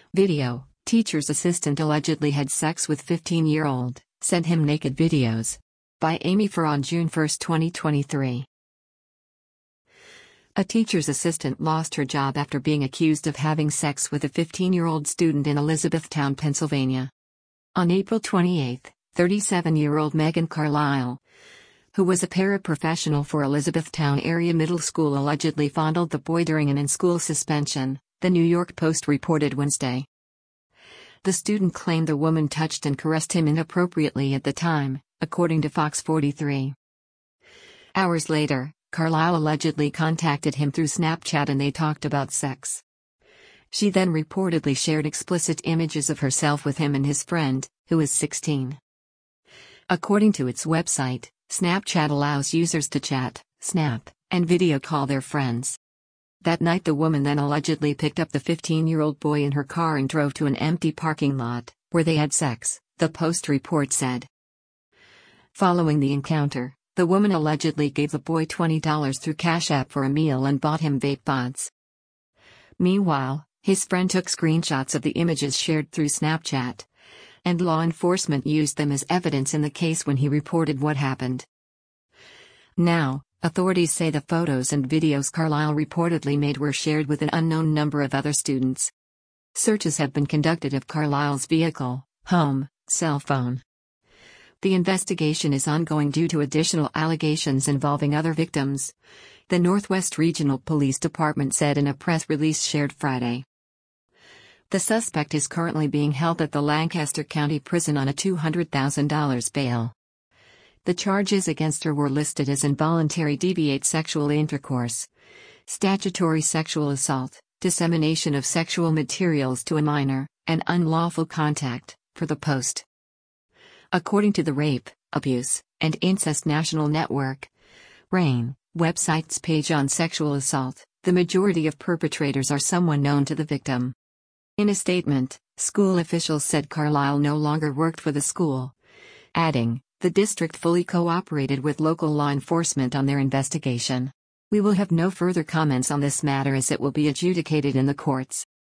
Video: teacher's assistant allegedly had sex with 15-year-old, sent him naked videos. By Amy Farr on June 1, 2023. A teacher's assistant lost her job after being accused of having sex with a 15-year-old student in Elizabethtown, Pennsylvania. On April 28, 37-year-old Megan Carlisle, who was a paraprofessional for Elizabethtown area middle school, allegedly fondled the boy during an in-school suspension, the New York Post reported Wednesday. The student claimed the woman touched and caressed him inappropriately at the time, according to Fox 43. Hours later, Carlisle allegedly contacted him through Snapchat and they talked about sex. She then reportedly shared explicit images of herself with him and his friend, who is 16. According to its website, Snapchat allows users to chat, snap, and video call their friends. That night the woman then allegedly picked up the 15-year-old boy in her car and drove to an empty parking lot, where they had sex, the Post report said. Following the encounter, the woman allegedly gave the boy $20 through Cash App for a meal and bought him vape pods. Meanwhile, his friend took screenshots of the images shared through Snapchat, and law enforcement used them as evidence in the case when he reported what happened. Now, authorities say the photos and videos Carlisle reportedly made were shared with an unknown number of other students. Searches have been conducted of Carlisle's vehicle, home, cell phone. The investigation is ongoing due to additional allegations involving other victims, the Northwest Regional Police Department said in a press release shared Friday. The suspect is currently being held at the Lancaster County Prison on a $200,000 bail. The charges against her were listed as involuntary deviate sexual intercourse, statutory sexual assault, dissemination of sexual materials to a minor, and unlawful contact, for the Post. According to the Rape, Abuse, and Incest National Network, RAINN, website's page on sexual assault, the majority of perpetrators are someone known to the victim. In a statement, school officials said Carlisle no longer worked for the school, adding, "The district fully cooperated with local law enforcement on their investigation. We will have no further comments on this matter as it will be adjudicated in the courts."